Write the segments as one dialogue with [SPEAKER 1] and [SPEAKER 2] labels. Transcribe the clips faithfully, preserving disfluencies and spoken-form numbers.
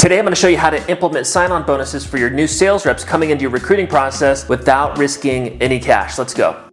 [SPEAKER 1] Today I'm going to show you how to implement sign-on bonuses for your new sales reps coming into your recruiting process without risking any cash. Let's go.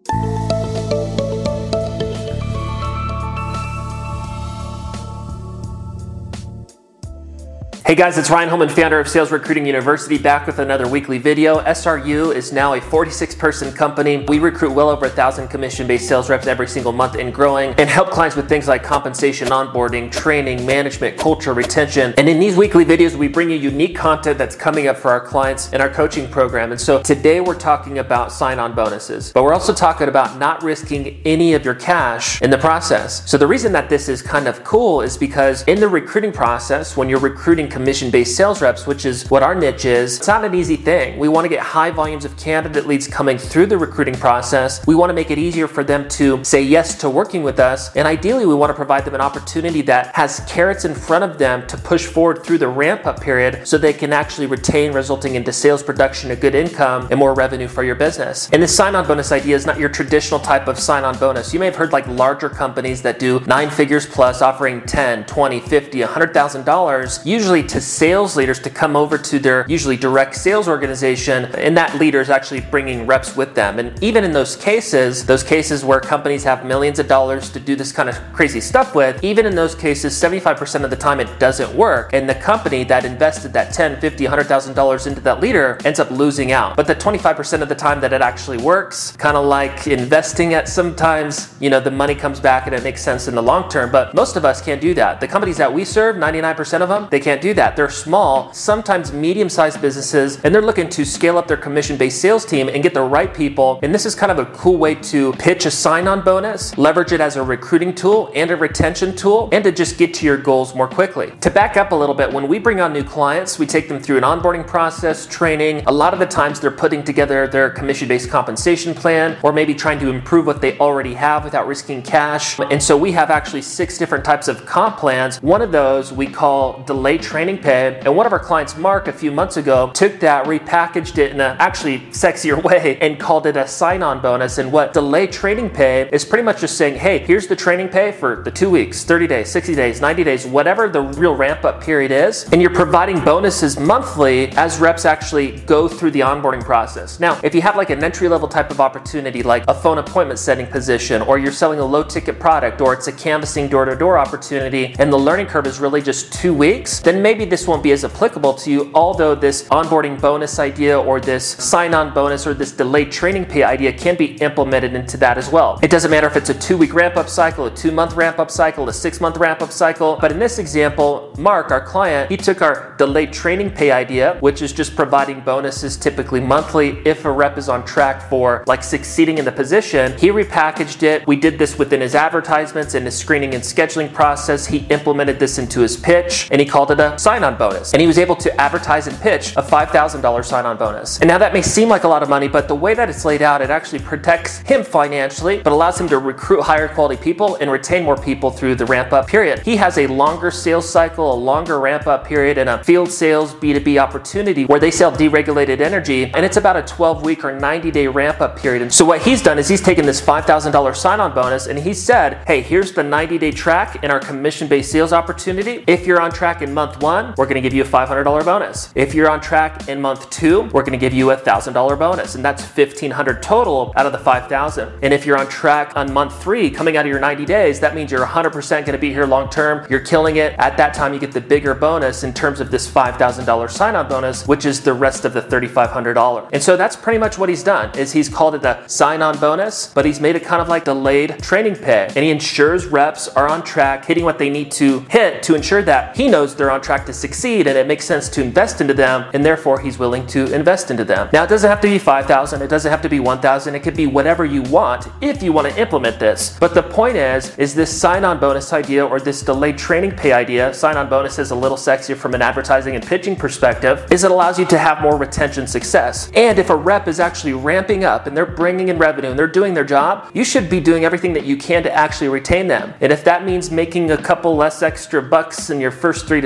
[SPEAKER 1] Hey guys, it's Ryan Holman, founder of Sales Recruiting University, back with another weekly video. S R U is now a forty-six person company. We recruit well over a thousand commission-based sales reps every single month and growing, and help clients with things like compensation, onboarding, training, management, culture, retention. And in these weekly videos, we bring you unique content that's coming up for our clients in our coaching program. And so today we're talking about sign-on bonuses, but we're also talking about not risking any of your cash in the process. So the reason that this is kind of cool is because in the recruiting process, when you're recruiting commission-based sales reps, which is what our niche is, it's not an easy thing. We want to get high volumes of candidate leads coming through the recruiting process. We want to make it easier for them to say yes to working with us. And ideally, we want to provide them an opportunity that has carrots in front of them to push forward through the ramp-up period so they can actually retain, resulting into sales production, a good income, and more revenue for your business. And this sign-on bonus idea is not your traditional type of sign-on bonus. You may have heard like larger companies that do nine figures plus, offering ten, twenty, fifty, one hundred thousand dollars, usually to sales leaders to come over to their usually direct sales organization, and that leader is actually bringing reps with them. And even in those cases, those cases where companies have millions of dollars to do this kind of crazy stuff with, even in those cases, seventy-five percent of the time it doesn't work, and the company that invested that ten, fifty, one hundred thousand dollars into that leader ends up losing out. But the twenty-five percent of the time that it actually works, kind of like investing at sometimes, you know, the money comes back and it makes sense in the long term, but most of us can't do that. The companies that we serve, ninety-nine percent of them, they can't do that. They're small, sometimes medium-sized businesses, and they're looking to scale up their commission-based sales team and get the right people. And this is kind of a cool way to pitch a sign-on bonus, leverage it as a recruiting tool and a retention tool, and to just get to your goals more quickly. To back up a little bit, when we bring on new clients, we take them through an onboarding process, training. A lot of the times they're putting together their commission-based compensation plan, or maybe trying to improve what they already have without risking cash. And so we have actually six different types of comp plans. One of those we call delayed training pay. And one of our clients, Mark, a few months ago, took that, repackaged it in a actually sexier way, and called it a sign-on bonus. And what delayed training pay is pretty much just saying, hey, here's the training pay for the two weeks, thirty days, sixty days, ninety days, whatever the real ramp-up period is. And you're providing bonuses monthly as reps actually go through the onboarding process. Now, if you have like an entry-level type of opportunity, like a phone appointment setting position, or you're selling a low-ticket product, or it's a canvassing door-to-door opportunity, and the learning curve is really just two weeks, then maybe this won't be as applicable to you, although this onboarding bonus idea or this sign-on bonus or this delayed training pay idea can be implemented into that as well. It doesn't matter if it's a two-week ramp-up cycle, a two-month ramp-up cycle, a six-month ramp-up cycle, but in this example, Mark, our client, he took our delayed training pay idea, which is just providing bonuses typically monthly if a rep is on track for like succeeding in the position. He repackaged it. We did this within his advertisements and his screening and scheduling process. He implemented this into his pitch, and he called it a sign-on bonus. And he was able to advertise and pitch a five thousand dollars sign-on bonus. And now that may seem like a lot of money, but the way that it's laid out, it actually protects him financially, but allows him to recruit higher quality people and retain more people through the ramp-up period. He has a longer sales cycle, a longer ramp-up period, and a field sales B two B opportunity where they sell deregulated energy, and it's about a twelve week or ninety day ramp-up period. And so what he's done is he's taken this five thousand dollars sign-on bonus and he said, hey, here's the ninety day track in our commission-based sales opportunity. If you're on track in month one, we're going to give you a five hundred dollars bonus. If you're on track in month two, we're going to give you a one thousand dollars bonus, and that's fifteen hundred dollars total out of the five thousand dollars. And if you're on track on month three, coming out of your ninety days, that means you're one hundred percent going to be here long term. You're killing it. At that time, you get the bigger bonus in terms of this five thousand dollars sign-on bonus, which is the rest of the three thousand five hundred dollars. And so that's pretty much what he's done, is he's called it the sign-on bonus, but he's made it kind of like delayed training pay. And he ensures reps are on track, hitting what they need to hit to ensure that he knows they're on track to succeed, and it makes sense to invest into them, and therefore he's willing to invest into them. Now, it doesn't have to be five thousand, it doesn't have to be one thousand, it could be whatever you want if you want to implement this. But the point is, is this sign-on bonus idea or this delayed training pay idea, sign-on bonus is a little sexier from an advertising and pitching perspective, is it allows you to have more retention success. And if a rep is actually ramping up and they're bringing in revenue and they're doing their job, you should be doing everything that you can to actually retain them. And if that means making a couple less extra bucks in your first three to six months,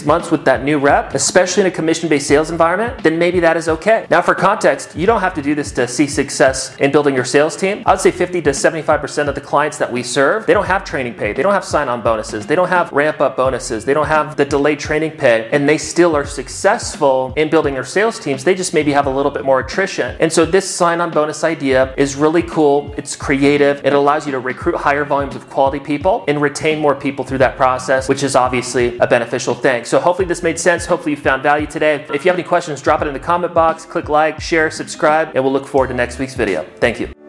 [SPEAKER 1] months with that new rep, especially in a commission-based sales environment, then maybe that is okay. Now for context, you don't have to do this to see success in building your sales team. I would say fifty to seventy-five percent of the clients that we serve, they don't have training pay, they don't have sign-on bonuses, they don't have ramp-up bonuses, they don't have the delayed training pay, and they still are successful in building their sales teams. They just maybe have a little bit more attrition. And so this sign-on bonus idea is really cool. It's creative. It allows you to recruit higher volumes of quality people and retain more people through that process, which is obviously a beneficial thing. So hopefully this made sense. Hopefully you found value today. If you have any questions, drop it in the comment box, click like, share, subscribe, and we'll look forward to next week's video. Thank you.